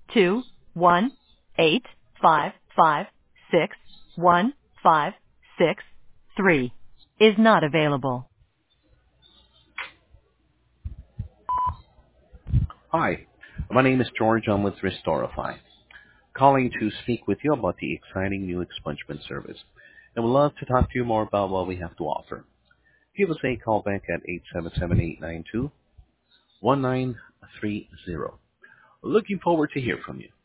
21855561563 is not available. Hi, my name is George. I'm with Restorify, calling to speak with you about the exciting new expungement service. And we'd love to talk to you more about what we have to offer. Give us a call back at 877-892-1930. Looking forward to hear from you.